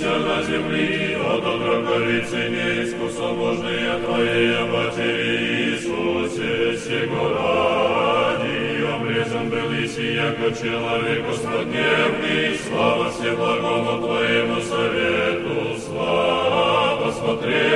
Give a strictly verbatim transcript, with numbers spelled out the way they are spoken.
родился на земли, от отроковицы неискусоможные Твоей матери Иисусе, сего ради, обрезан был Иси, яко человек Господневный, слава всеблагому Твоему совету, слава смотреть.